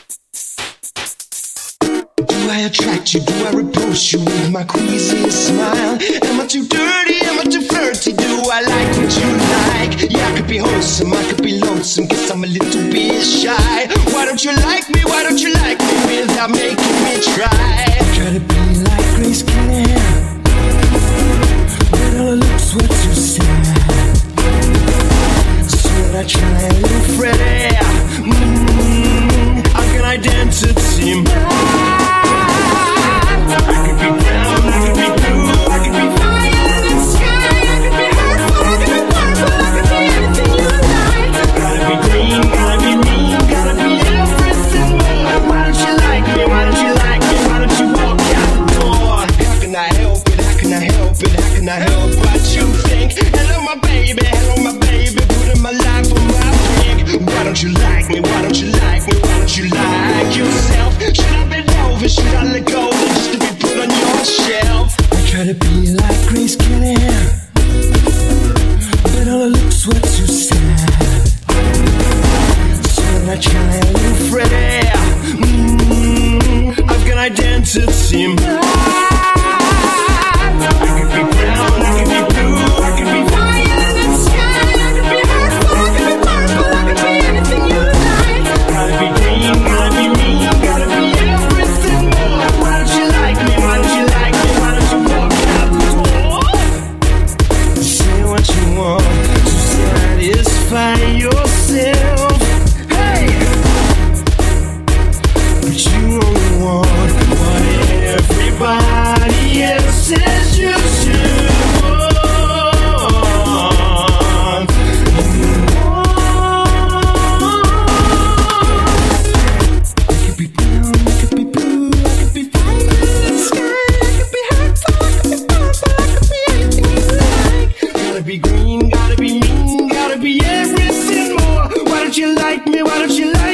Do I attract you? Do I repulse you with my queasy smile? Am I too dirty? Am I too flirty? Do I like what you like? Yeah, I could be wholesome, I could be lonesome, guess I'm a little bit shy. Why don't you like me? Why don't you like me without making me try? Try to be like Grace Kelly, but all her looks were too sad. So I try a little Freddie, I can identity mine. I could be brown, I could be blue, I could be fire in the sky, I could be hurtful, I could be purple, I could be anything you like. Gotta be green, gotta be mean, gotta be everything more. Why don't you like me? Why don't you like me? Why don't you walk out the door? How can I help it? How can I help it? How can I help what you think? Hello my baby, putting my life on my pink. Why don't you like me? Why don't you like me? Why don't you like yourself? Should I bend over? Should I let go just to be put on your shelf? I try to be like Grace Kelly, but all her looks were too sad. So I try a little Freddie, I've got identity mine. I could be brown, I could be blue, I could be fire in the sky, I could be hurtful, I could be purple, I could be anything you like. Gotta be green, gotta be mean, gotta be everything more. Why don't you like me? Why don't you like me? Why don't you walk out the door? Say what you want to satisfy yourself. Hey, but you only want what everybody else says you should want. I could be brown, I could be blue, I could be fire in the sky, I could be hurtful, I could be purple, I could be anything you like. Gotta be green, gotta be mean, gotta be everything more. Why don't you like me? Why don't you like